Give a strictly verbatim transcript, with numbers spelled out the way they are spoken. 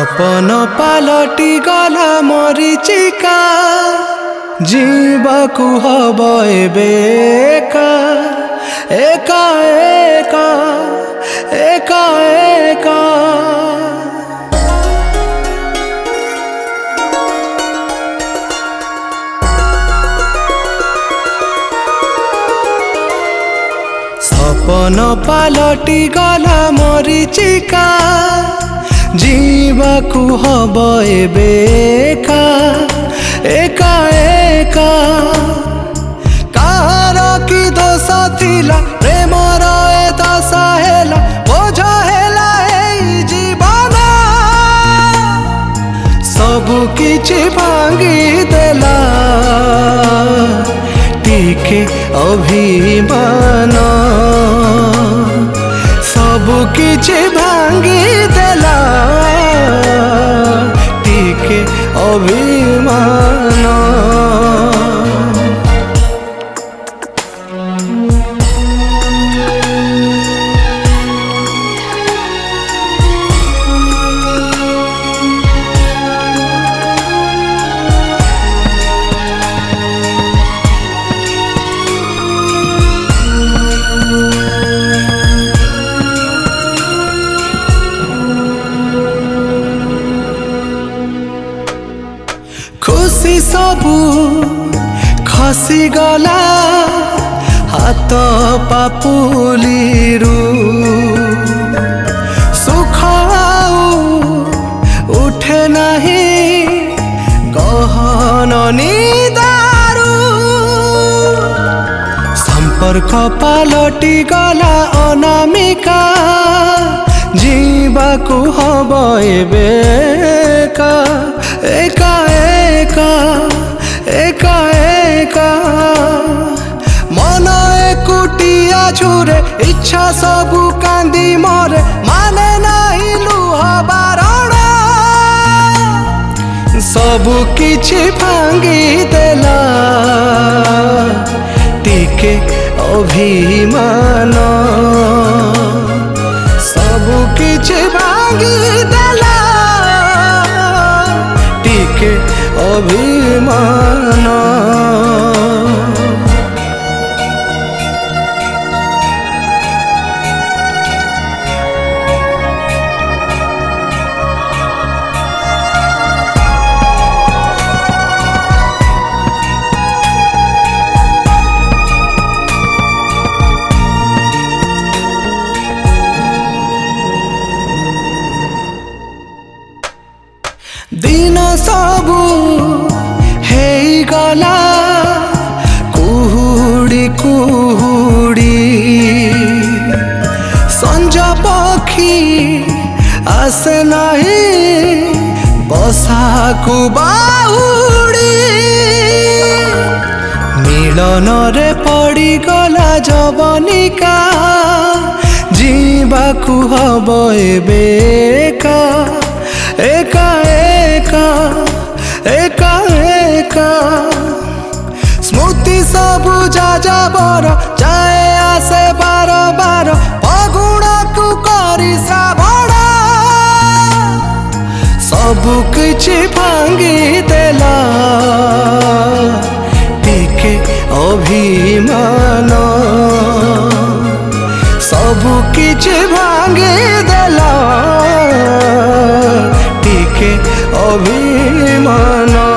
सपन पालटी गला मरीचिका जीवाकू हब एबे एका एका एका एका एका। सपन पालटी गला मरीचिका जीवाकू हब एबे एका एका एका। कार कि दोष थिला प्रेमर ए दशा हेला बोझ हेला एई जीवन सबु किछि भांगी देला टिके अभिमान सबु किछि भांगी देला टिके अभिमान। खुशी सबू खसी गला हाथ पापुलिरू सुख उठे नहीं गहन निदारू संपर्क पालटी गला अनामिका जीवाकू हब एबे एका एका एका एका एका। मन एकुटिया छुरे इच्छा सबू कांदी मरे माने नहीं लुह बारण सबू किछि भांगी देला टिके अभिमान सबू किछि भांगी देला टिके अभिमान। दिन सबू हेई गला कुहुड़ी कुहुड़ी संज पक्षी आसे नहीं बसाकू बाहुड़ी मिलन रे पड़ी गला जवनिका जीवाकू हब एबे एका एका एका एका एका। स्मृति सबू जा बर जाए आसे बार बार पगुण को करी श्रावण सबु किछि भांगी देला टिके अभिमान सबु किछि भांगी देला टिके अभिमान।